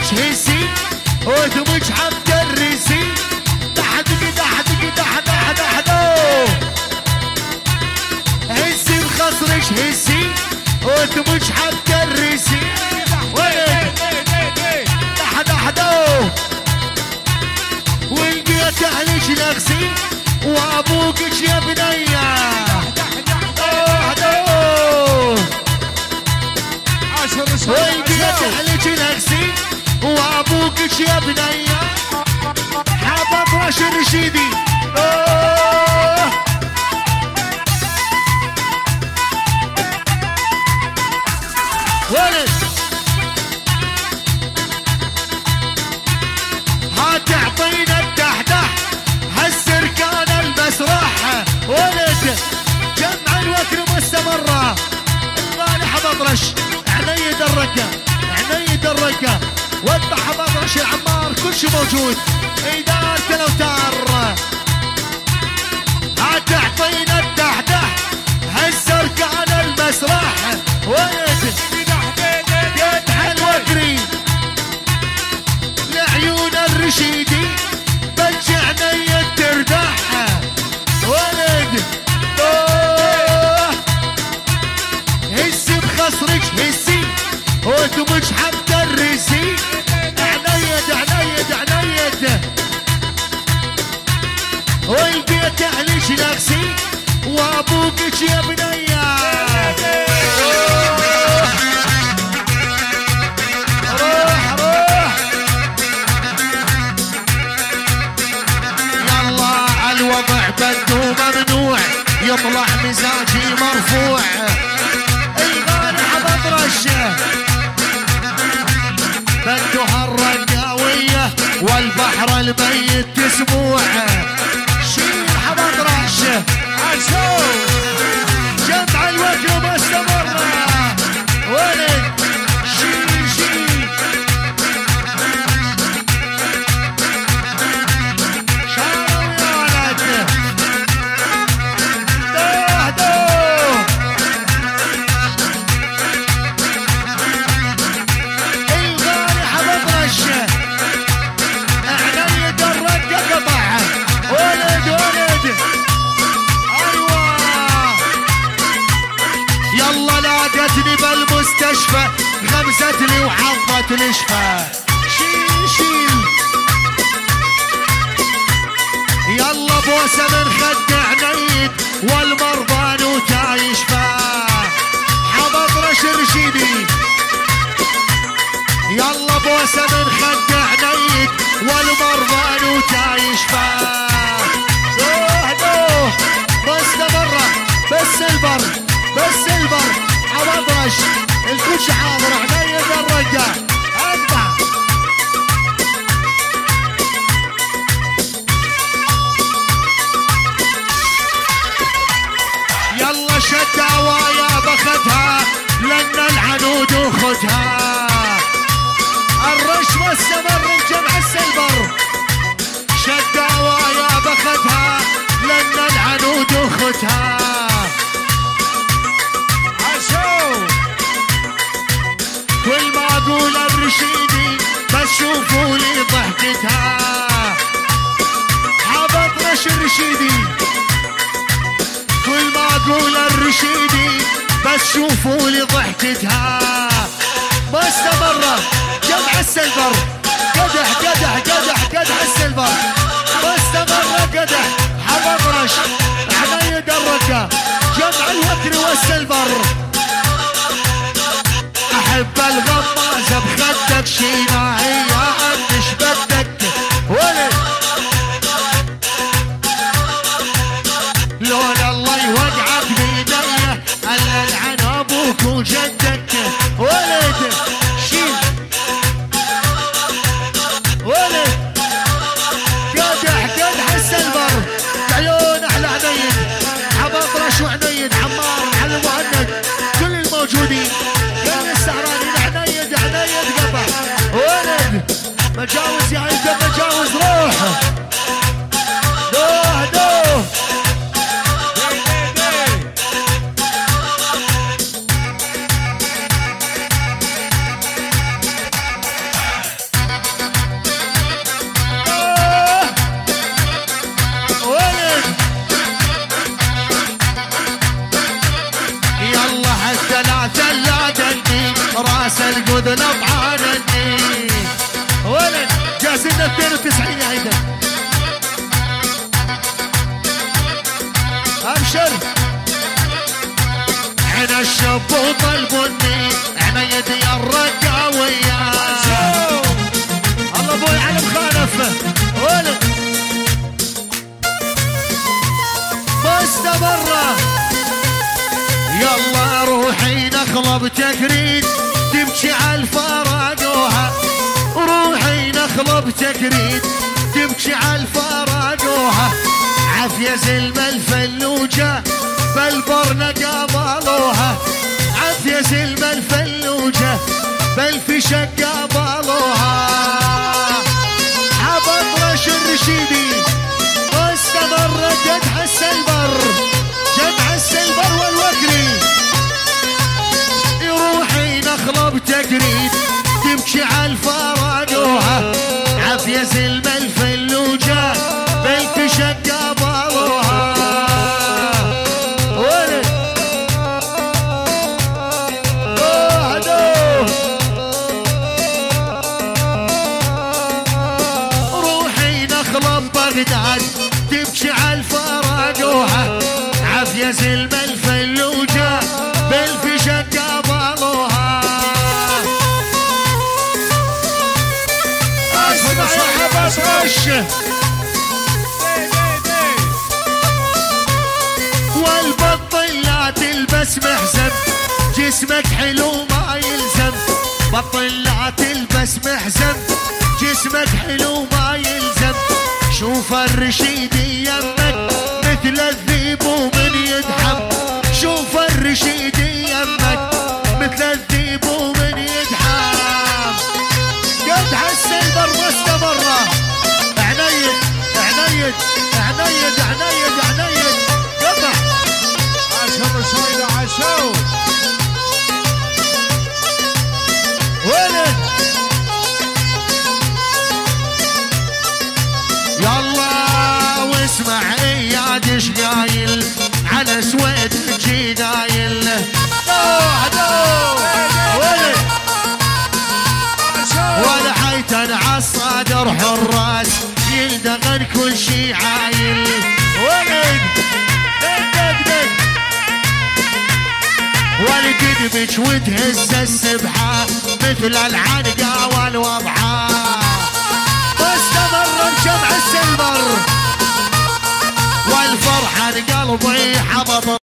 هسي ودمج حمد الرسي دحدق دحدق دحدح دحدو هسي بخصرش هسي ودمج حمد الرسي دحدحدو والبيت اهلش نغسي وابوكش يا بنية والبيت اهلش نغسي وابوكش يا بنية حبط رش رشيدي ولد هتعطينا الدحدح هالسركان المسرح ولد جمع الوكر مستمرة الغالي حبطرش عيني دركة عيني دركة وضع حبطرش العمار كل شي موجود إدارة الأوتار هتعطينا الدحدح هالسركان المسرح ولد يدح الوكري لعيون الرشيدي بجعني تردح ولد هسي بخصرك هسي ودمج حمد الرسي عنيد عنيد عنيد والبيت اهلش نفسي وابوكش يا بنية روح روح يلا الوضع بده ممنوع يطلع مزاجي مرفوع الغالي حبطرش بده هالرقاوية والبحر الميت تسموع شيل حبطرش جمع الوجه مستمرة ولد شيل شيل شاروا يا ولد دهدو الغالي حبطرش عيني درك قطع ولد ولد ايوه يلا نادتني بالمستشفى غمزتني وحظت نشفى شيل شيل يلا بوسه من خد عنيد والمرضى نوتا يشفى حبطرش رشيدي يلا بوسه من خد عنيد والمرضى نوتا يشفى دوه مستمرة بس البر بس البر حبطرش الكل حاضر عنيد الرقة اقطع يلا شداوايا بختها لان العنود وخدها الرش مستمر الجمع السلبر شداوايا بختها لان العنود وخدها كل ما اقول الرشيدي بس شوفوا لي ضحكتها حبطرش الرشيدي كل ما اقول الرشيدي بس شوفوا لي ضحكتها مستمرة جمع السلفر قدح قدح قدح قدح السلفر مستمرة قدح حبطرش عيني الرقة جمع الوكر والسلفر احب الغمازة بخدك شيناعية قدش بدك ولد لون الله يوقعك بيديه الا العن ابوك وجدك ولد شيل ولد قدح قدح السلفر عيون احلى عنيد حبطرش وعنيد عمار على المهند كل الموجودين كل السهرانين عنيد عنيد قطع ولد راس القذل بعانني ولد جاهزين 92 يا هيدا ابشر عين الشبوط البني عنيد يا الرقاوية الله ابوي على مخالفه ولد مستمرة يلا روحي نخلة بتكريد تمشي على الفراقوها روحي نخلة بتكريد تمشي على الفراقوها عافية زلمة الفلوجة بالبرنة قابلوها عافية زلمة الفلوجة بالفشة قابلوها عبد رش الرشيدي واستمر جدع السلبر جدع السلبر والوكري يروحي نخلة بتقريد تمشي على الفراقوها عافية زلمة الفلوجة بالفشة قابلوها ولد روحي نخلة ببغداد تمشي على الفراقوها عافية زلمة الفلوجة بالفشة قابلوها اسمع يا حبس رشه والبطل لا تلبس محزم جسمك حلو ما يلزم بطل لا تلبس محزم جسمك حلو ما يلزم شوف الرشيد يمك مثل الذيب ومن يدحم شوف الرشيد يمك مثل الذيب ومن يدحم قدح السلبر مستمرة عنيد عنيد عنيد عنيد عنيد قدح عاشوا رشيدة عاشوا ولد يلا واسمع اياد ايش قايل على سويد تجي قايل ولد ولا حيتن عالصدر حراس يلدغن كل شي عايل ولد دق دق والقدمج وتهز السبحة مثل العنقة والوضحة واستمر بجمع السلبر والفرحة قلبي حبط